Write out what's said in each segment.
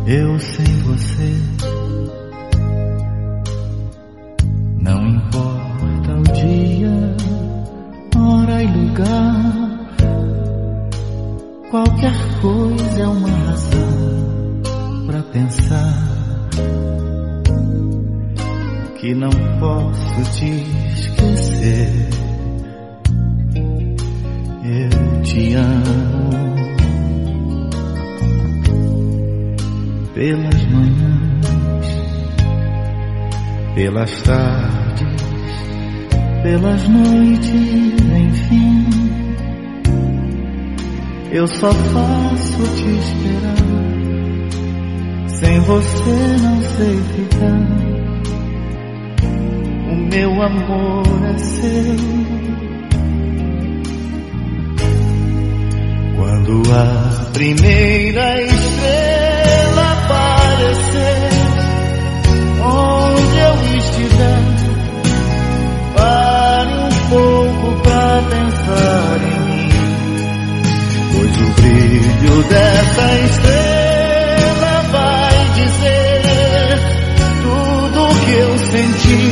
Eu sem você, não importa o dia, hora e lugar, qualquer coisa é uma razão pra pensar que não posso te esquecer. Eu te amo. Pelas manhãs, pelas tardes, pelas noites, enfim, eu só faço te esperar. Sem você não sei ficar. O meu amor é seu. Quando a primeira estrela aparecer, onde eu estiver, pare um pouco pra pensar em mim, pois o brilho dessa estrela vai dizer tudo que eu senti,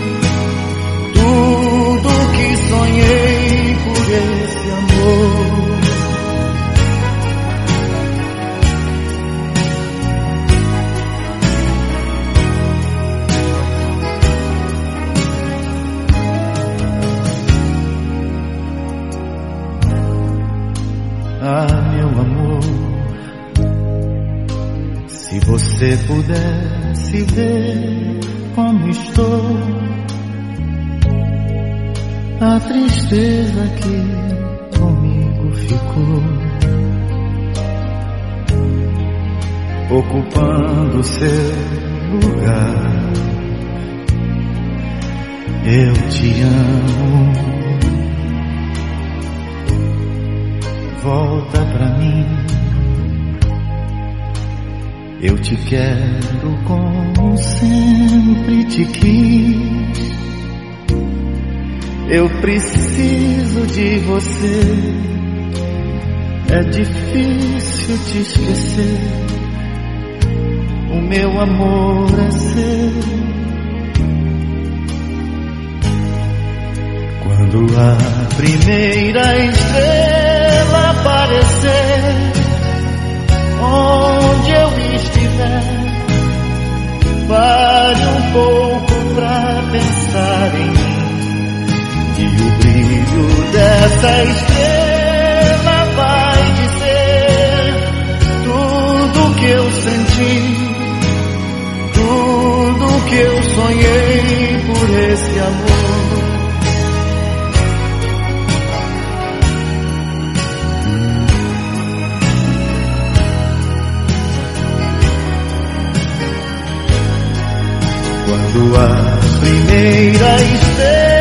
tudo que sonhei por esse amor. Ah, meu amor, se você pudesse ver como estou, a tristeza que comigo ficou, ocupando seu lugar. Eu te amo. Volta pra mim, eu te quero como sempre te quis. Eu preciso de você, é difícil te esquecer. O meu amor é seu. Quando a primeira estrela aparecer, onde eu estiver, pare um pouco pra pensar em mim, e o brilho dessa estrela vai dizer tudo que eu senti, tudo que eu sonhei por esse amor. Quando a primeira estrela